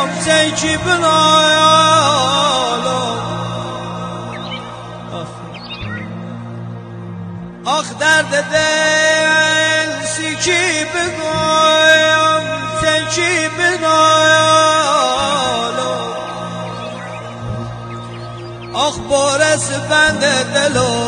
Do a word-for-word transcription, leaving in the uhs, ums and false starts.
بگم زیکی بنایالم آخ درد دل سیکی بگم زیکی بنایالم آخ بارس بند دلو